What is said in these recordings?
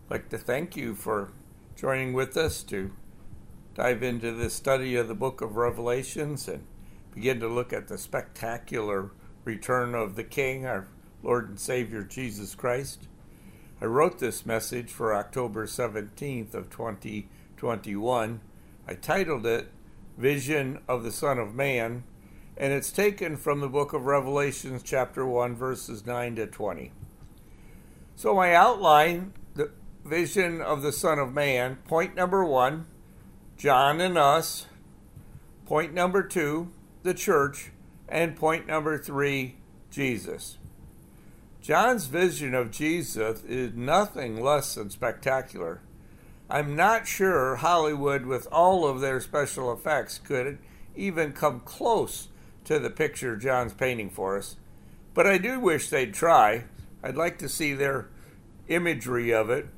I'd like to thank you for joining with us to dive into the study of the book of Revelations and begin to look at the spectacular return of the King, our Lord and Savior Jesus Christ. I wrote this message for October 17th of 2021. I titled it Vision of the Son of Man, and it's taken from the book of Revelations chapter 1 verses 9 to 20. So my outline, the vision of the Son of Man, point number 1, John and us, point number 2, the church, and point number 3, Jesus. John's vision of Jesus is nothing less than spectacular. I'm not sure Hollywood, with all of their special effects, could even come close to the picture John's painting for us. But I do wish they'd try. I'd like to see their imagery of it.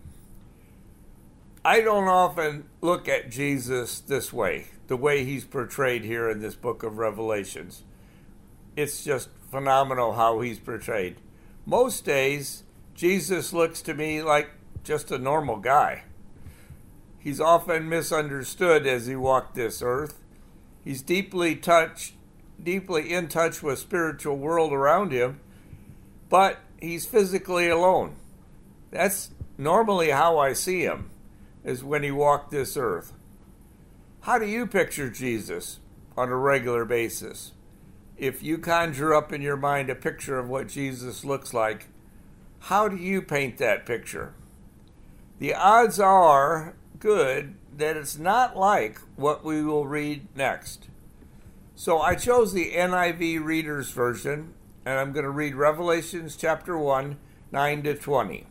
I don't often look at Jesus this way, the way he's portrayed here in this book of Revelations. It's just phenomenal how he's portrayed. Most days, Jesus looks to me like just a normal guy. He's often misunderstood as he walked this earth. He's deeply in touch with spiritual world around him, but he's physically alone. That's normally how I see him, is when he walked this earth. How do you picture Jesus on a regular basis? If you conjure up in your mind a picture of what Jesus looks like, how do you paint that picture? The odds are good that it's not like what we will read next. So I chose the NIV Reader's Version, and I'm going to read Revelations chapter 1, 9 to 20.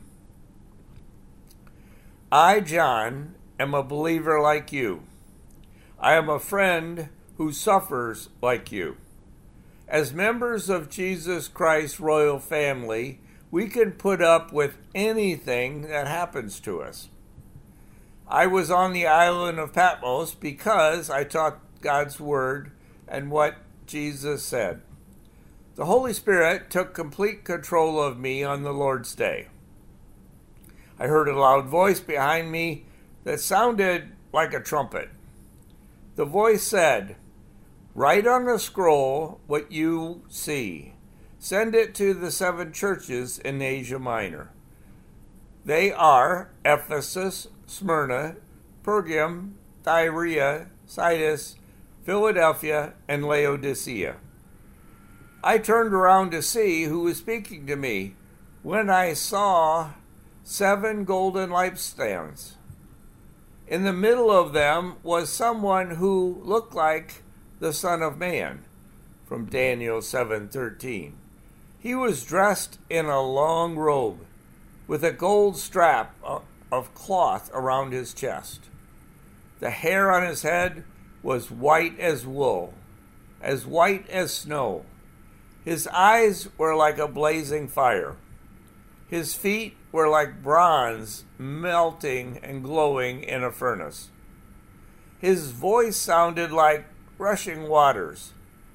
I, John, am a believer like you. I am a friend who suffers like you. As members of Jesus Christ's royal family, we can put up with anything that happens to us. I was on the island of Patmos because I taught God's word and what Jesus said. The Holy Spirit took complete control of me on the Lord's Day. I heard a loud voice behind me that sounded like a trumpet. The voice said, "Write on a scroll what you see. Send it to the 7 churches in Asia Minor. They are Ephesus, Smyrna, Pergamum, Thyatira, Sardis, Philadelphia, and Laodicea." I turned around to see who was speaking to me when I saw 7 golden lampstands. In the middle of them was someone who looked like the Son of Man, from Daniel 7:13. He was dressed in a long robe with a gold strap of cloth around his chest. The hair on his head was white as wool, as white as snow. His eyes were like a blazing fire. His feet were like bronze melting and glowing in a furnace. His voice sounded like rushing waters.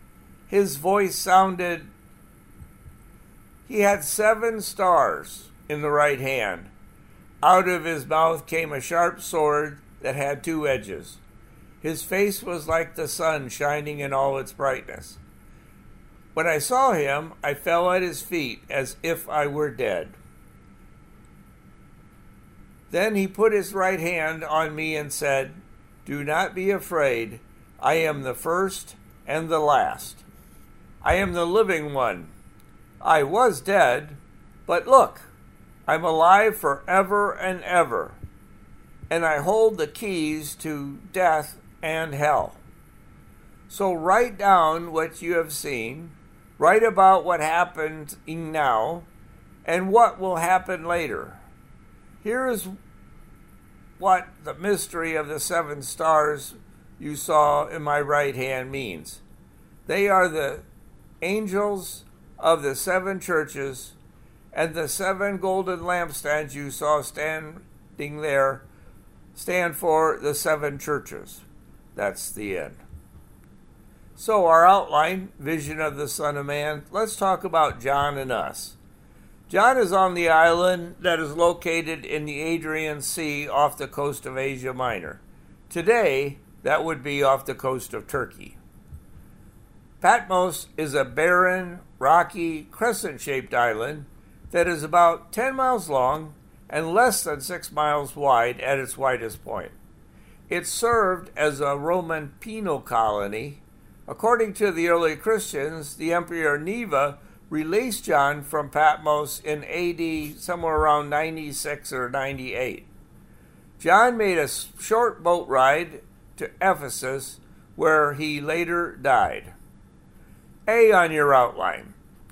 He had 7 stars in the right hand. Out of his mouth came a sharp sword that had 2 edges. His face was like the sun shining in all its brightness. When I saw him, I fell at his feet as if I were dead. Then he put his right hand on me and said, "Do not be afraid. I am the first and the last. I am the living one. I was dead, but look, I'm alive forever and ever, and I hold the keys to death and hell. So write down what you have seen, write about what happened now, and what will happen later. Here is what the mystery of the 7 stars you saw in my right hand means. They are the angels of the 7 churches, and the 7 golden lampstands you saw standing there stand for the 7 churches." That's the end. So our outline, vision of the Son of Man, let's talk about John and us. John is on the island that is located in the Adrian Sea off the coast of Asia Minor. Today, that would be off the coast of Turkey. Patmos is a barren, rocky, crescent-shaped island that is about 10 miles long and less than 6 miles wide at its widest point. It served as a Roman penal colony. According to the early Christians, the Emperor Neva released John from Patmos in AD somewhere around 96 or 98. John made a short boat ride to Ephesus, where he later died. A on your outline.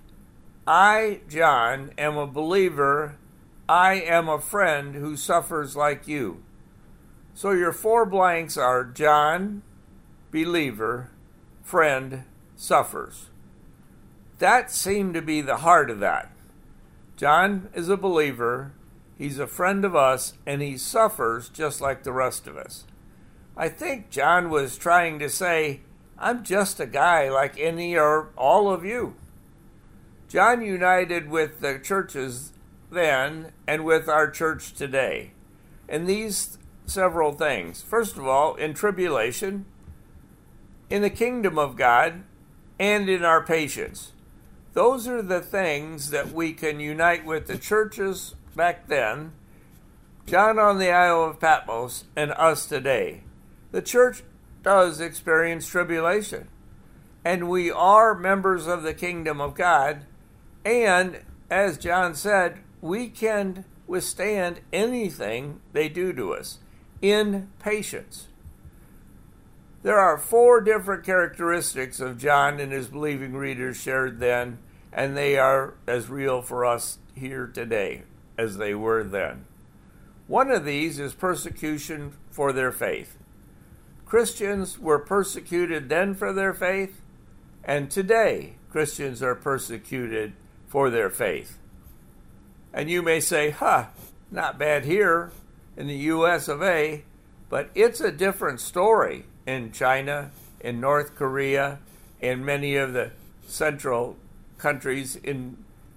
I, John, am a believer. I am a friend who suffers like you. So your 4 blanks are John, believer, friend, suffers. That seemed to be the heart of that. John is a believer, he's a friend of us, and he suffers just like the rest of us. I think John was trying to say, I'm just a guy like any or all of you. John united with the churches then and with our church today in these several things. First of all, in tribulation, in the kingdom of God, and in our patience. Those are the things that we can unite with the churches back then, John on the Isle of Patmos, and us today. The church does experience tribulation, and we are members of the kingdom of God, and as John said, we can withstand anything they do to us in patience. There are 4 different characteristics of John and his believing readers shared then, and they are as real for us here today as they were then. One of these is persecution for their faith. Christians were persecuted then for their faith, and today Christians are persecuted for their faith. And you may say, not bad here in the US of A, but it's a different story in China, in North Korea, and many of the central countries in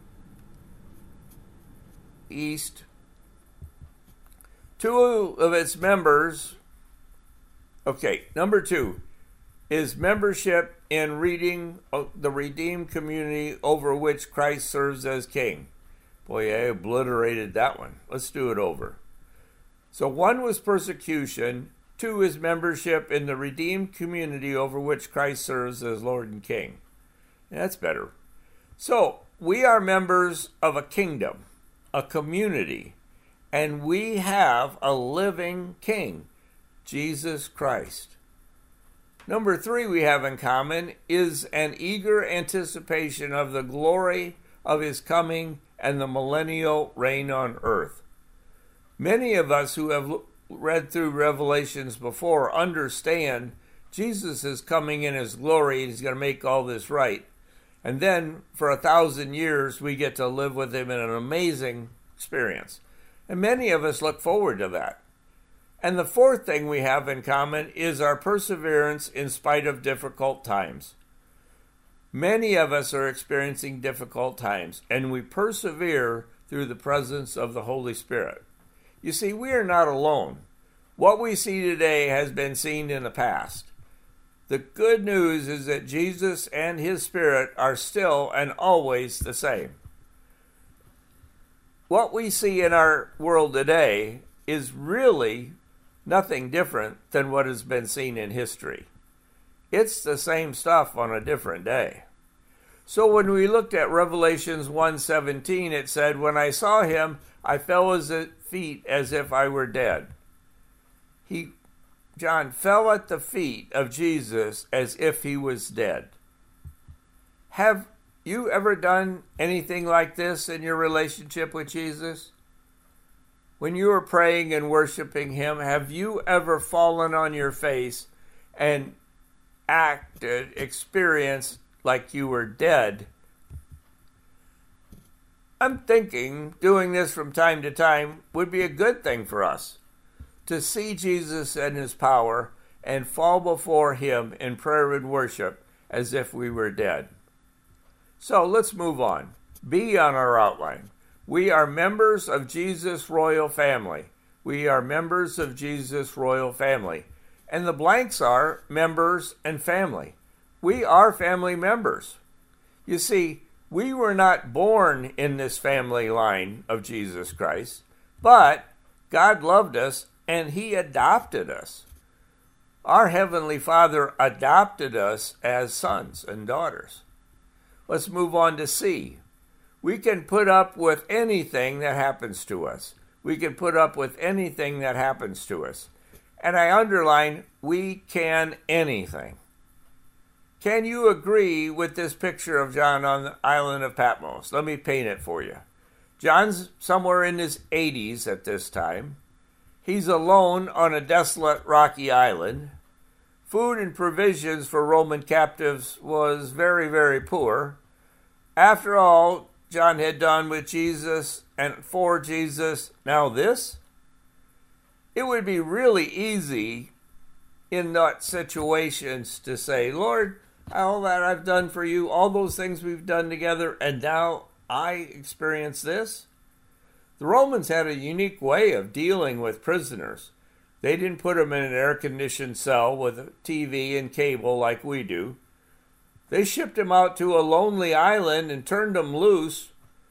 East. 2 of its members, number 2 is membership in reading the redeemed community over which Christ serves as king. Boy, I obliterated that one. Let's do it over. So 1 was persecution, 2 is membership in the redeemed community over which Christ serves as Lord and King. That's better. So we are members of a kingdom, a community, and we have a living King, Jesus Christ. Number 3 we have in common is an eager anticipation of the glory of his coming and the millennial reign on earth. Many of us who have read through Revelations before understand Jesus is coming in his glory and he's going to make all this right. And then for 1,000 years we get to live with him in an amazing experience. And many of us look forward to that. And the 4th thing we have in common is our perseverance in spite of difficult times. Many of us are experiencing difficult times, and we persevere through the presence of the Holy Spirit. You see, we are not alone. What we see today has been seen in the past. The good news is that Jesus and his Spirit are still and always the same. What we see in our world today is really nothing different than what has been seen in history. It's the same stuff on a different day. So when we looked at Revelations 1:17, it said, when I saw him, I fell at his feet as if I were dead. John fell at the feet of Jesus as if he was dead. Have you ever done anything like this in your relationship with Jesus? When you are praying and worshiping him, have you ever fallen on your face and experienced like you were dead? I'm thinking doing this from time to time would be a good thing for us, to see Jesus and his power and fall before him in prayer and worship as if we were dead. So let's move on. B on our outline. We are members of Jesus' royal family. We are members of Jesus' royal family. And the blanks are members and family. We are family members. You see, we were not born in this family line of Jesus Christ, but God loved us and He adopted us. Our Heavenly Father adopted us as sons and daughters. Let's move on to C. We can put up with anything that happens to us. We can put up with anything that happens to us. And I underline, we can anything. Can you agree with this picture of John on the island of Patmos? Let me paint it for you. John's somewhere in his 80s at this time. He's alone on a desolate rocky island. Food and provisions for Roman captives was very, very poor. After all, John had done with Jesus and for Jesus. Now this? It would be really easy in that situations to say, Lord, all that I've done for you, all those things we've done together, and now I experience this. The Romans had a unique way of dealing with prisoners. They didn't put them in an air-conditioned cell with a TV and cable like we do. They shipped them out to a lonely island and turned them loose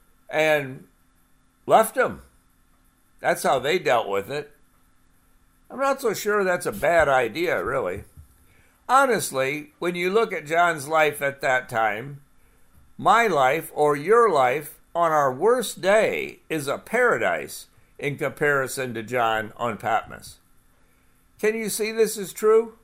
and left them. That's how they dealt with it. I'm not so sure that's a bad idea, really. Honestly, when you look at John's life at that time, my life or your life on our worst day is a paradise in comparison to John on Patmos. Can you see this is true?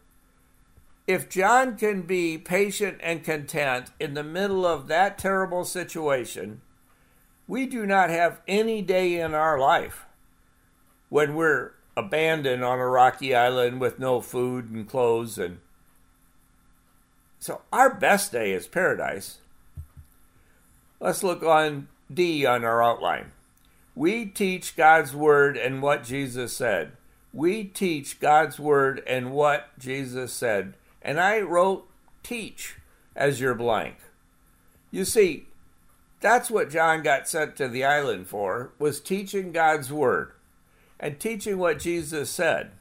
If John can be patient and content in the middle of that terrible situation, we do not have any day in our life when we're abandoned on a rocky island with no food and clothes. And so our best day is paradise. Let's look on D on our outline. We teach God's word and what Jesus said. We teach God's word and what Jesus said. And I wrote teach as your blank. You see, that's what John got sent to the island for, was teaching God's word and teaching what Jesus said.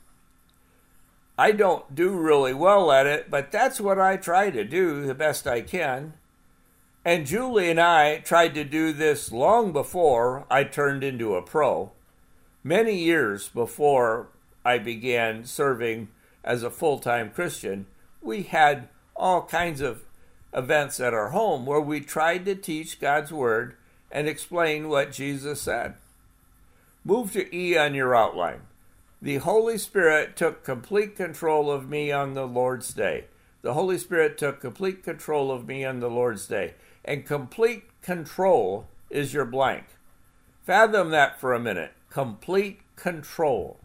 I don't do really well at it, but that's what I try to do the best I can. And Julie and I tried to do this long before I turned into a pro, many years before I began serving as a full-time Christian. We had all kinds of events at our home where we tried to teach God's word and explain what Jesus said. Move to E on your outline. The Holy Spirit took complete control of me on the Lord's day. The Holy Spirit took complete control of me on the Lord's day. And complete control is your blank. Fathom that for a minute. Complete control.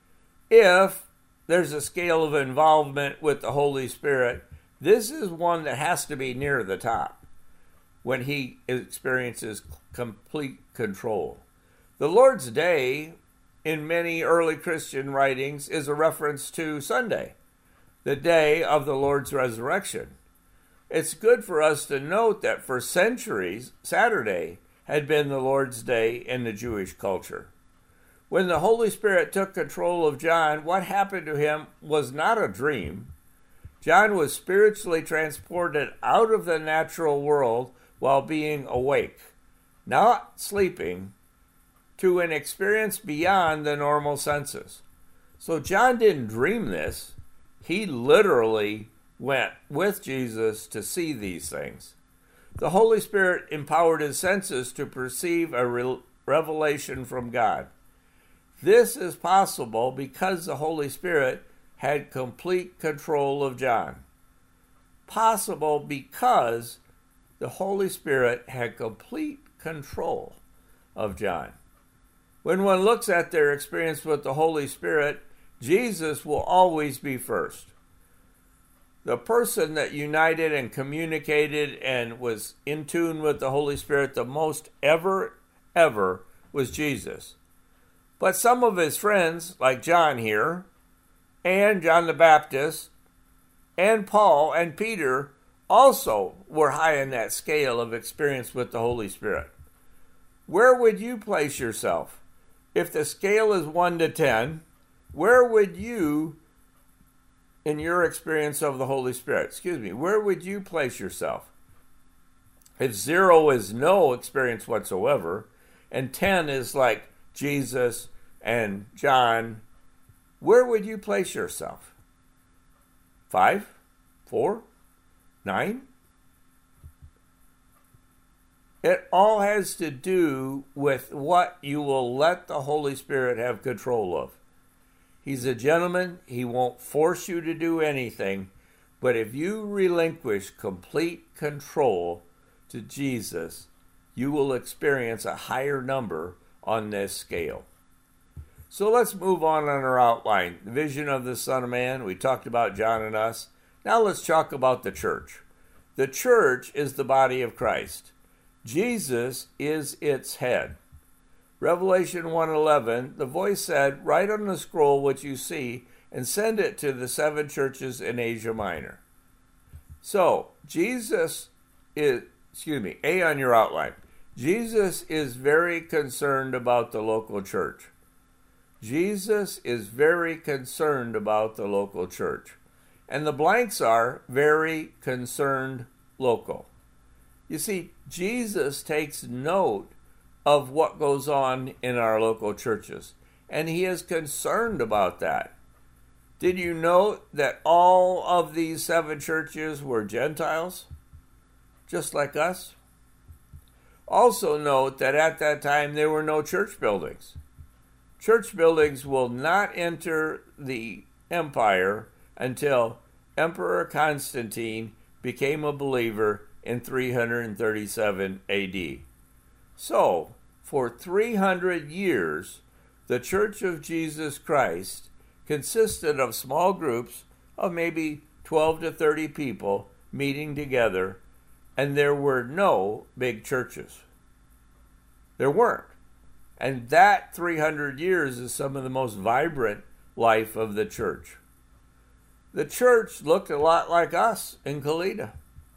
If there's a scale of involvement with the Holy Spirit, this is one that has to be near the top when he experiences complete control. The Lord's Day, in many early Christian writings, is a reference to Sunday, the day of the Lord's resurrection. It's good for us to note that for centuries, Saturday had been the Lord's Day in the Jewish culture. When the Holy Spirit took control of John, what happened to him was not a dream. John was spiritually transported out of the natural world while being awake, not sleeping, to an experience beyond the normal senses. So John didn't dream this. He literally went with Jesus to see these things. The Holy Spirit empowered his senses to perceive a revelation from God. This is possible because the Holy Spirit had complete control of John. Possible because the Holy Spirit had complete control of John. When one looks at their experience with the Holy Spirit, Jesus will always be first. The person that united and communicated and was in tune with the Holy Spirit the most ever was Jesus. But some of his friends, like John here, and John the Baptist, and Paul and Peter, also were high in that scale of experience with the Holy Spirit. Where would you place yourself? If the scale is 1 to 10, where would you, in your experience of the Holy Spirit, where would you place yourself? If 0 is no experience whatsoever, and 10 is like Jesus and John, where would you place yourself? 5? 4? 9? It all has to do with what you will let the Holy Spirit have control of. He's a gentleman. He won't force you to do anything. But if you relinquish complete control to Jesus, you will experience a higher number on this scale. So let's move on our outline. The vision of the Son of Man. We talked about John and us. Now let's talk about the church. The church is the body of Christ. Jesus is its head. Revelation 1:11, the voice said, "Write on the scroll what you see and send it to the 7 churches in Asia Minor." So, Jesus is, A on your outline. Jesus is very concerned about the local church. Jesus is very concerned about the local church. And the blanks are very concerned local. You see, Jesus takes note of what goes on in our local churches, and he is concerned about that. Did you note that all of these 7 churches were Gentiles, just like us? Also note that at that time there were no church buildings. Church buildings will not enter the empire until Emperor Constantine became a believer in 337 AD. So, for 300 years, the Church of Jesus Christ consisted of small groups of maybe 12 to 30 people meeting together, and there were no big churches. There weren't. And that 300 years is some of the most vibrant life of the church. The church looked a lot like us in Kalida.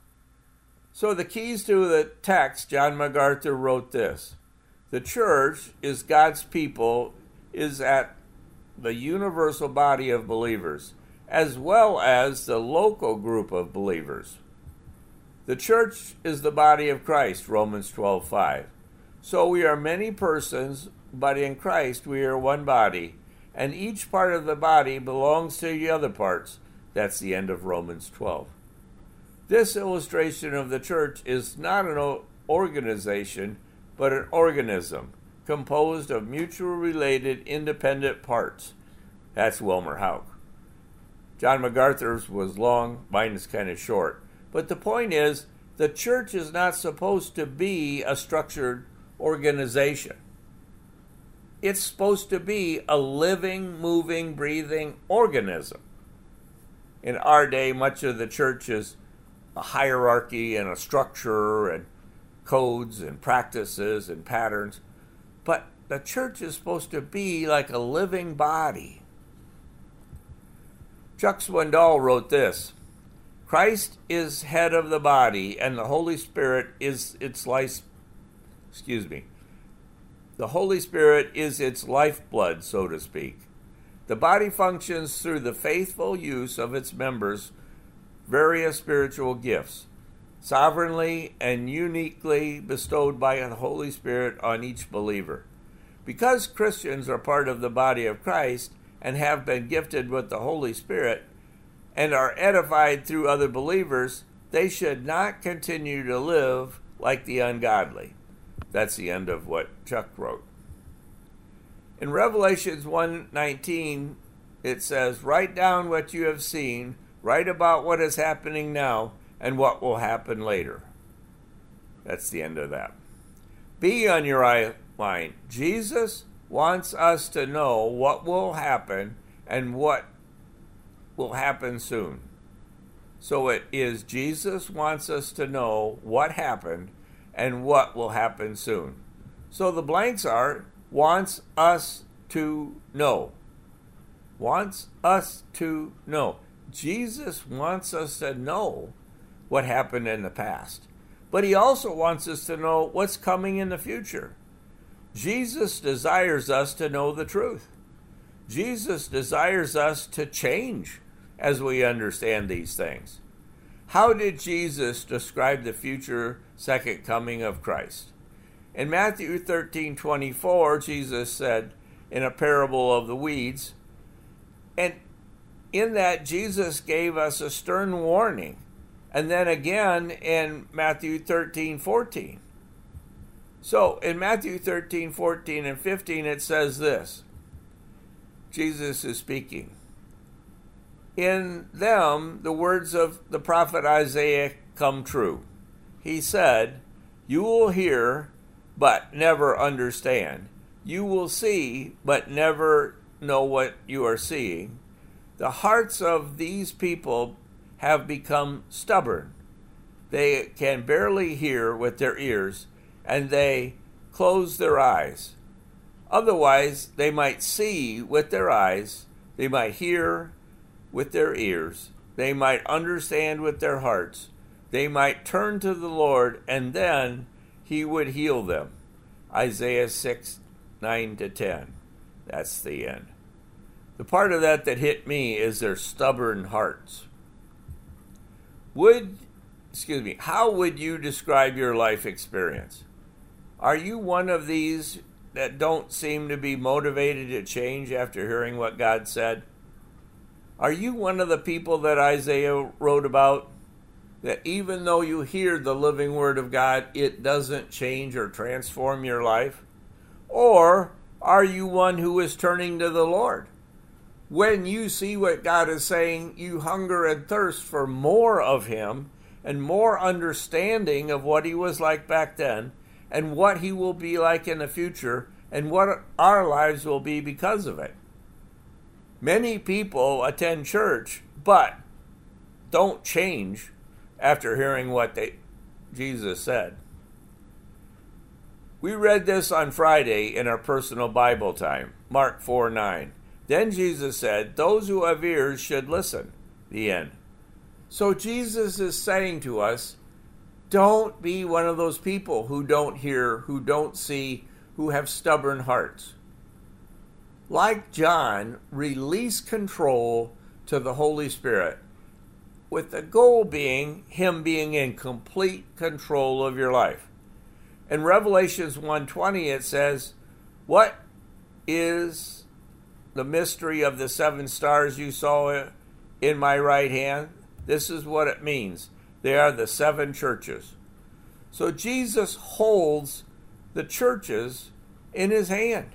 So the keys to the text, John MacArthur wrote this: the church is God's people, is at the universal body of believers, as well as the local group of believers. The church is the body of Christ, Romans 12:5. So we are many persons, but in Christ we are one body, and each part of the body belongs to the other parts. That's the end of Romans 12. This illustration of the church is not an organization, but an organism composed of mutually related independent parts. That's Wilmer Hauck. John MacArthur's was long, mine is kind of short. But the point is, the church is not supposed to be a structured organization. It's supposed to be a living, moving, breathing organism. In our day, much of the church is a hierarchy and a structure and codes and practices and patterns. But the church is supposed to be like a living body. Chuck Swindoll wrote this: Christ is head of the body, and the Holy Spirit is its life. The Holy Spirit is its lifeblood, so to speak. The body functions through the faithful use of its members' various spiritual gifts, sovereignly and uniquely bestowed by the Holy Spirit on each believer. Because Christians are part of the body of Christ and have been gifted with the Holy Spirit and are edified through other believers, they should not continue to live like the ungodly. That's the end of what Chuck wrote. In Revelations 1:19, it says, "Write down what you have seen, write about what is happening now and what will happen later." That's the end of that. B on your outline. Jesus wants us to know what will happen and what will happen soon. So it is Jesus wants us to know what happened and what will happen soon. So the blanks are wants us to know. Wants us to know. Jesus wants us to know what happened in the past. But he also wants us to know what's coming in the future. Jesus desires us to know the truth. Jesus desires us to change as we understand these things. How did Jesus describe the future second coming of Christ? In Matthew 13:24, Jesus said in a parable of the weeds, and in that Jesus gave us a stern warning. And then again in Matthew 13:14. So in Matthew 13:14 and 15, it says this. Jesus is speaking. In them, the words of the prophet Isaiah come true. He said, you will hear, but never understand. You will see, but never know what you are seeing. The hearts of these people have become stubborn. They can barely hear with their ears, and they close their eyes. Otherwise, they might see with their eyes, they might hear with their ears, they might understand with their hearts, they might turn to the Lord, and then he would heal them. Isaiah 6:9-10. That's the end. The part of that hit me is their stubborn hearts. How would you describe your life experience? Are you one of these that don't seem to be motivated to change after hearing what God said? Are you one of the people that Isaiah wrote about, that even though you hear the living word of God, it doesn't change or transform your life? Or are you one who is turning to the Lord? When you see what God is saying, you hunger and thirst for more of him and more understanding of what he was like back then and what he will be like in the future and what our lives will be because of it. Many people attend church but don't change after hearing what Jesus said. We read this on Friday in our personal Bible time, Mark 4:9. Then Jesus said, those who have ears should listen. The end. So Jesus is saying to us, don't be one of those people who don't hear, who don't see, who have stubborn hearts. Like John, release control to the Holy Spirit, with the goal being him being in complete control of your life. In Revelations 1:20, it says, what is the mystery of the 7 stars you saw in my right hand? This is what it means. They are the 7 churches. So Jesus holds the churches in his hand.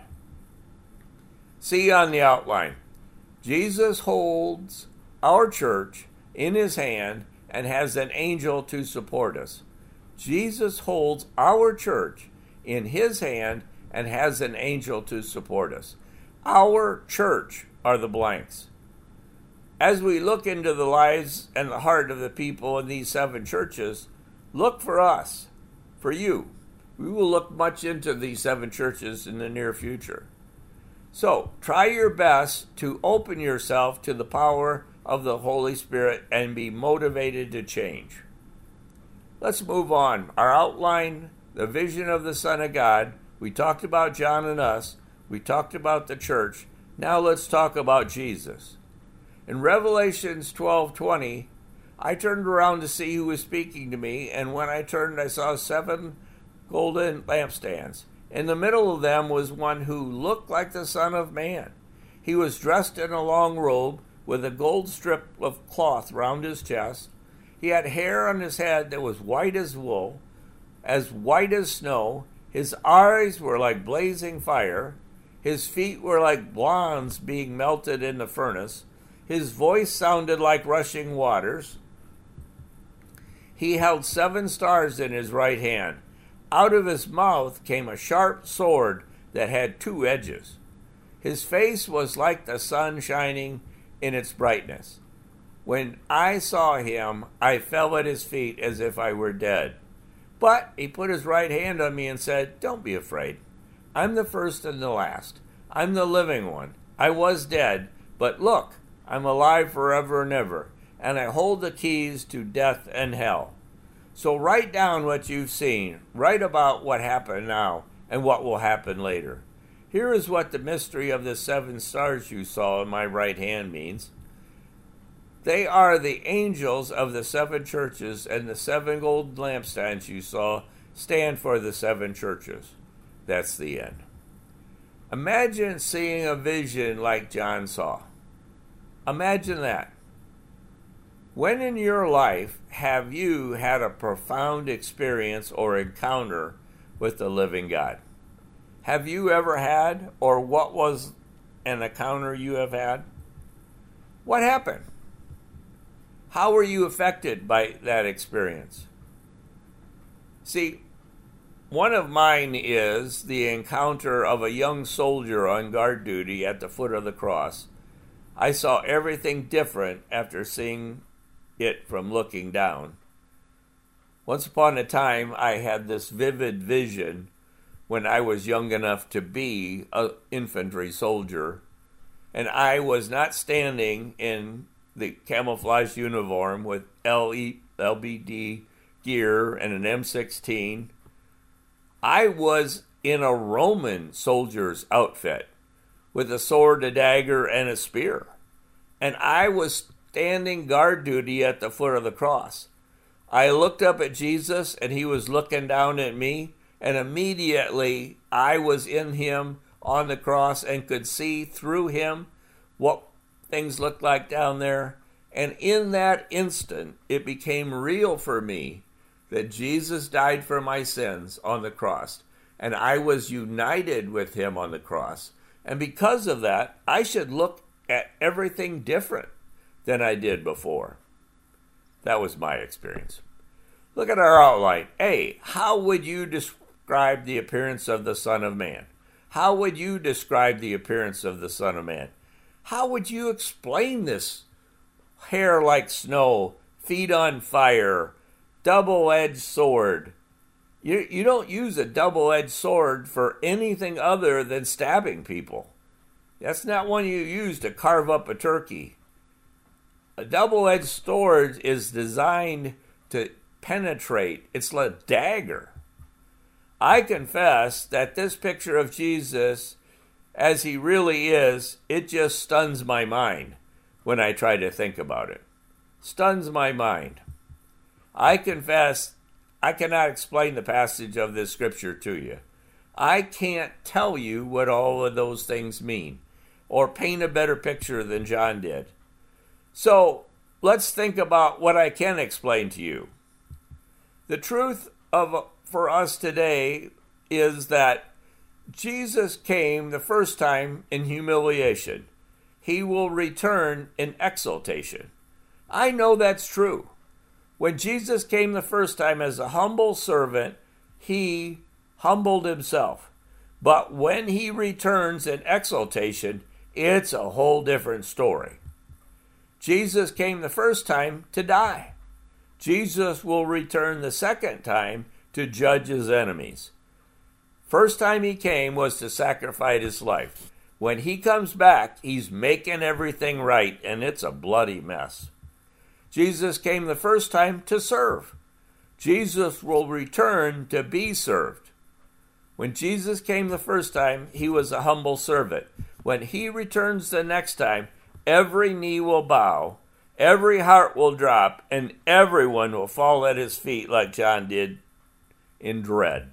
See on the outline. Jesus holds our church in his hand and has an angel to support us. Jesus holds our church in his hand and has an angel to support us. Our church are the blanks. As we look into the lives and the heart of the people in these 7 churches, look for us, for you. We will look much into these 7 churches in the near future. So, try your best to open yourself to the power of the Holy Spirit and be motivated to change. Let's move on. Our outline, the vision of the Son of God. We talked about John and us. We talked about the church. Now let's talk about Jesus. In Revelations 12:20, I turned around to see who was speaking to me, and when I turned, I saw 7 golden lampstands. In the middle of them was one who looked like the Son of Man. He was dressed in a long robe with a gold strip of cloth round his chest. He had hair on his head that was white as wool, as white as snow. His eyes were like blazing fire. His feet were like bronze being melted in the furnace. His voice sounded like rushing waters. He held 7 stars in his right hand. Out of his mouth came a sharp sword that had 2 edges. His face was like the sun shining in its brightness. When I saw him, I fell at his feet as if I were dead. But he put his right hand on me and said, don't be afraid. I'm the first and the last. I'm the living one. I was dead, but look, I'm alive forever and ever, and I hold the keys to death and hell. So write down what you've seen. Write about what happened now, and what will happen later. Here is what the mystery of the 7 stars you saw in my right hand means. They are the angels of the 7 churches, and the 7 gold lampstands you saw stand for the 7 churches. That's the end. Imagine seeing a vision like John saw. Imagine that. When in your life have you had a profound experience or encounter with the living God? Have you ever had, or what was an encounter you have had? What happened? How were you affected by that experience? See, one of mine is the encounter of a young soldier on guard duty at the foot of the cross. I saw everything different after seeing it from looking down. Once upon a time, I had this vivid vision when I was young enough to be an infantry soldier, and I was not standing in the camouflage uniform with LBD gear and an M16. I was in a Roman soldier's outfit with a sword, a dagger, and a spear. And I was standing guard duty at the foot of the cross. I looked up at Jesus, and he was looking down at me, and immediately I was in him on the cross and could see through him what things looked like down there. And in that instant, it became real for me that Jesus died for my sins on the cross, and I was united with him on the cross. And because of that, I should look at everything different than I did before. That was my experience. Look at our outline. A, how would you describe the appearance of the Son of Man? How would you describe the appearance of the Son of Man? How would you explain this hair like snow, feet on fire, double-edged sword? You don't use a double-edged sword for anything other than stabbing people. That's not one you use to carve up a turkey. A double-edged sword is designed to penetrate. It's like a dagger. I confess that this picture of Jesus, as he really is, it just stuns my mind when I try to think about it. Stuns my mind. I confess I cannot explain the passage of this scripture to you. I can't tell you what all of those things mean or paint a better picture than John did. So let's think about what I can explain to you. The truth for us today is that Jesus came the first time in humiliation. He will return in exaltation. I know that's true. When Jesus came the first time as a humble servant, he humbled himself. But when he returns in exaltation, it's a whole different story. Jesus came the first time to die. Jesus will return the second time to judge his enemies. First time he came was to sacrifice his life. When he comes back, he's making everything right, and it's a bloody mess. Jesus came the first time to serve. Jesus will return to be served. When Jesus came the first time, he was a humble servant. When he returns the next time, every knee will bow, every heart will drop, and everyone will fall at his feet like John did in dread.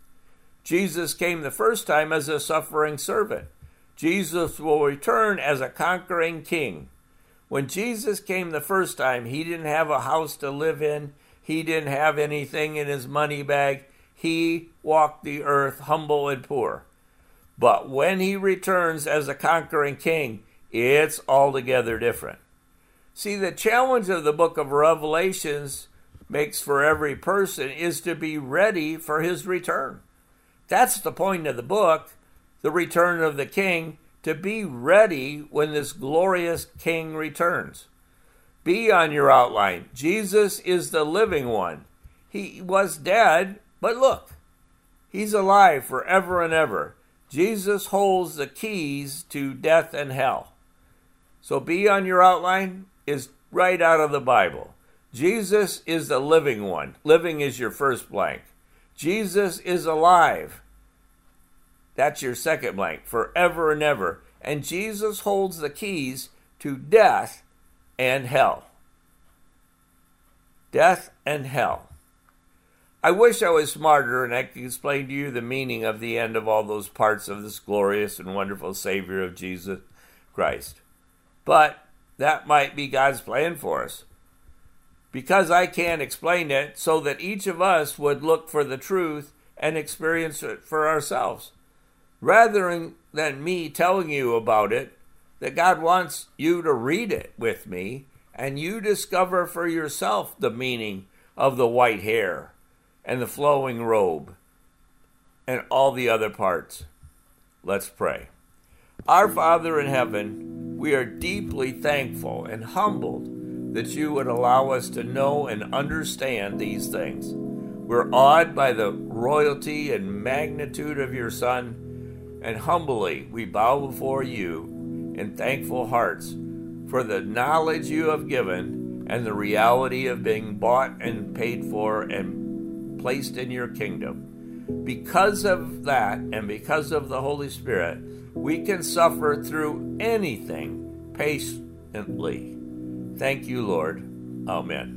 Jesus came the first time as a suffering servant. Jesus will return as a conquering king. When Jesus came the first time, he didn't have a house to live in. He didn't have anything in his money bag. He walked the earth humble and poor. But when he returns as a conquering king, it's altogether different. See, the challenge of the book of Revelations makes for every person is to be ready for his return. That's the point of the book, the return of the king, to be ready when this glorious king returns. B on your outline. Jesus is the living one. He was dead, but look, he's alive forever and ever. Jesus holds the keys to death and hell. So B on your outline is right out of the Bible. Jesus is the living one. Living is your first blank. Jesus is alive. That's your second blank, forever and ever. And Jesus holds the keys to death and hell. Death and hell. I wish I was smarter and I could explain to you the meaning of the end of all those parts of this glorious and wonderful Savior of Jesus Christ. But that might be God's plan for us. Because I can't explain it, so that each of us would look for the truth and experience it for ourselves. Rather than me telling you about it, that God wants you to read it with me, and you discover for yourself the meaning of the white hair and the flowing robe and all the other parts. Let's pray. Our Father in heaven, we are deeply thankful and humbled that you would allow us to know and understand these things. We're awed by the royalty and magnitude of your Son, and humbly we bow before you in thankful hearts for the knowledge you have given and the reality of being bought and paid for and placed in your kingdom. Because of that and because of the Holy Spirit, we can suffer through anything patiently. Thank you, Lord. Amen.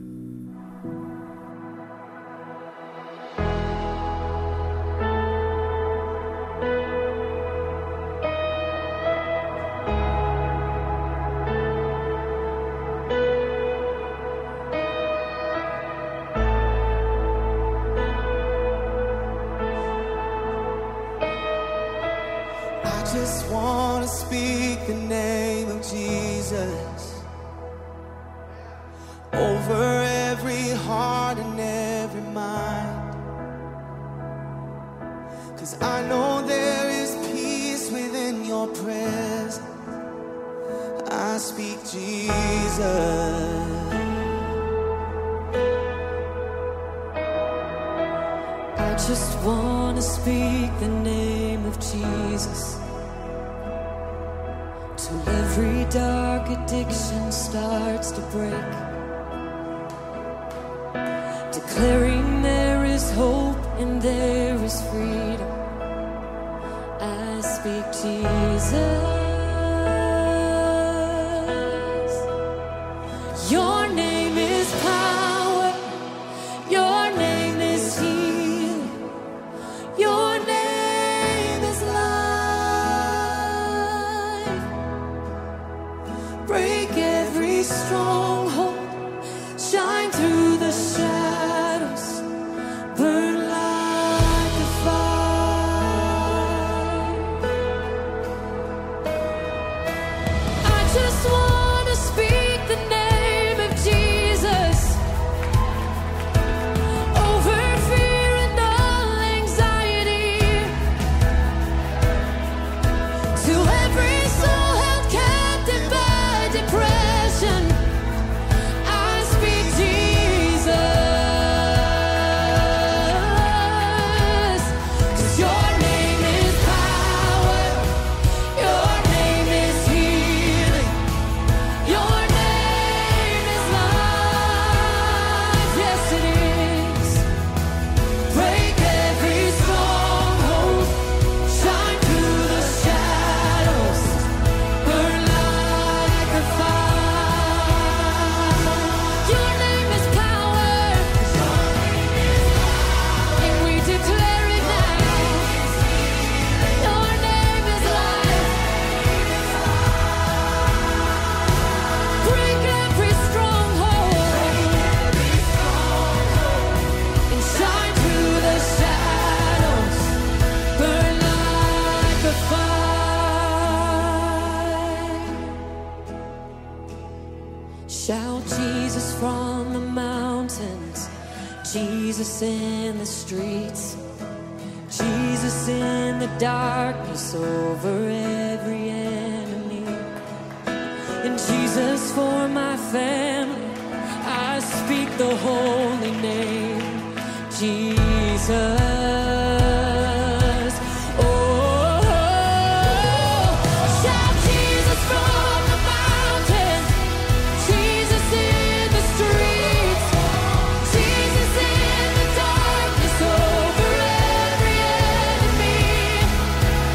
I just want to speak the name of Jesus over every heart and every mind, 'cause I know there is peace within your presence. I speak Jesus. I just want to speak the name of Jesus till every dark addiction starts to break, declaring there is hope and there is freedom. I speak Jesus. Your name is power. Your name is healing. Your name is life. Break every stronghold. Shine through the shadows. Burn like a fire. I just want to speak the name of Jesus over fear and all anxiety, to every soul held captive by depression. I speak Jesus, 'cause your name is power, your name is healing, your name is life. Yes, it is. Break every stronghold, shine through the shadows, burn like a fire. Your name is power, and we declare it now. Your name is life. Break every stronghold and shine through the shadows, burn like a fire. Shout Jesus from the mountains, Jesus in the streets, Jesus in the darkness over every enemy, and Jesus for my family. I speak the holy name, Jesus. Oh, shout Jesus from the mountains, Jesus in the streets, Jesus in the darkness over every enemy,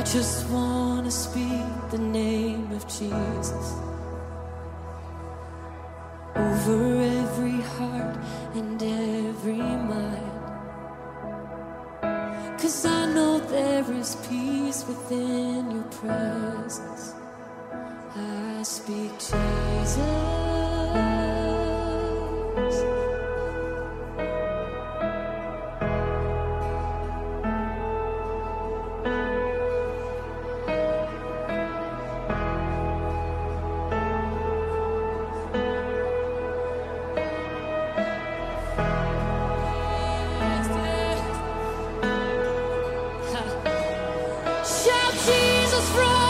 I just want to speak the name of Jesus over every heart and every mind. 'Cause I know there is peace within your presence. I speak Jesus. Shout Jesus from